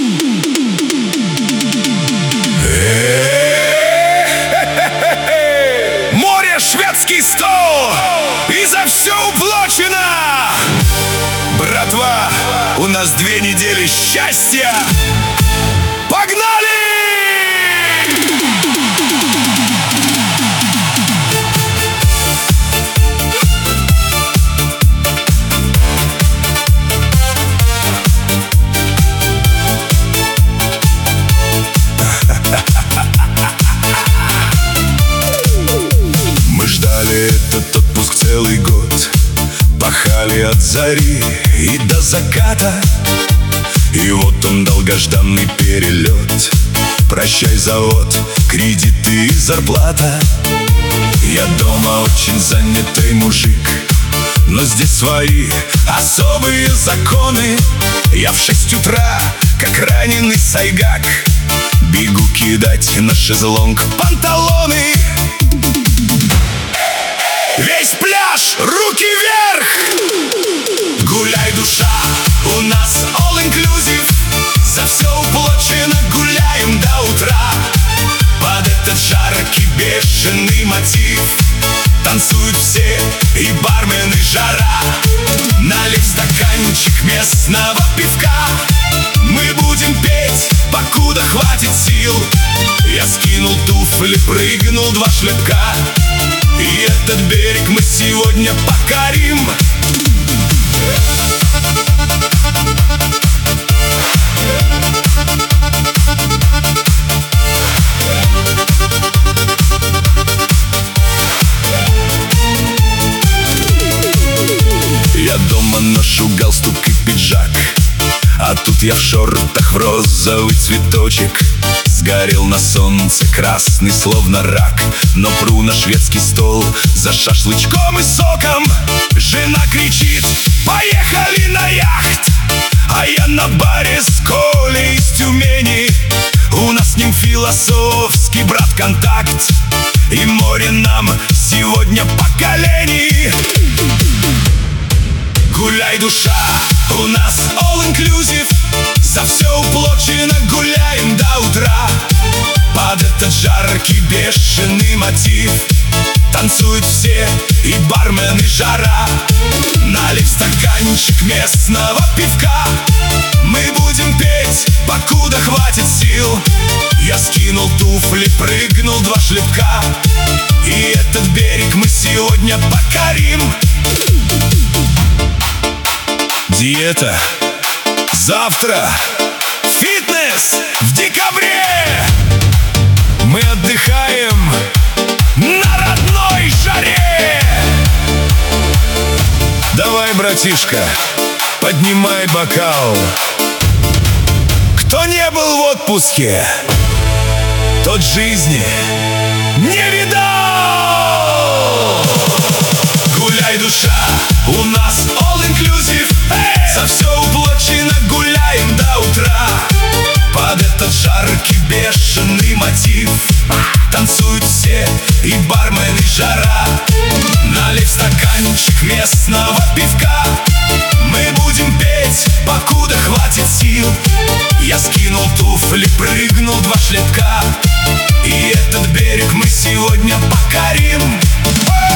Море, шведский стол, и за все уплачено. Братва, у нас 2 недели счастья. Погнали! Мы ждали этот отпуск целый год, пахали от зари и до заката. И вот он, долгожданный перелет. Прощай, завод, кредиты и зарплата. Я дома очень занятый мужик, но здесь свои особые законы. Я в 6 утра, как раненый сайгак, бегу кидать на шезлонг панталоны. Весь пляж, руки вверх! Гуляй, душа, у нас all inclusive. За все уплачено, гуляем до утра. Под этот жаркий бешеный мотив танцуют все, и бармены жара. Налив стаканчик местного пивка, мы будем петь, покуда хватит сил. Я скинул туфли, прыгнул 2 шлепка, и этот берег мы сегодня покорим. Я дома ношу галстук и пиджак, а тут я в шортах в розовый цветочек. Сгорел на солнце, красный словно рак, но пру на шведский стол за шашлычком и соком. Жена кричит: поехали на яхт! А я на баре с Колей из Тюмени. У нас с ним философский брат-контакт, и море нам сегодня по колени. Гуляй, душа, у нас all inclusive. За все уплачено, гуляем до утра. Под этот жаркий бешеный мотив танцуют все, и бармены жара. Налив стаканчик местного пивка, мы будем петь, покуда хватит сил. Я скинул туфли, прыгнул 2 шлепка, и этот берег мы сегодня покорим. Диета завтра, фитнес в декабре. Мы отдыхаем на родной жаре. Давай, братишка, поднимай бокал. Кто не был в отпуске, тот жизни не видал. Гуляй, душа, у нас all inclusive. За все уплачено, гуляем до утра. Под этот жаркий бешеный мотив танцуют все, и бармены жара. Налив стаканчик местного пивка, мы будем петь, покуда хватит сил. Я скинул туфли, прыгнул 2 шлепка, и этот берег мы сегодня покорим.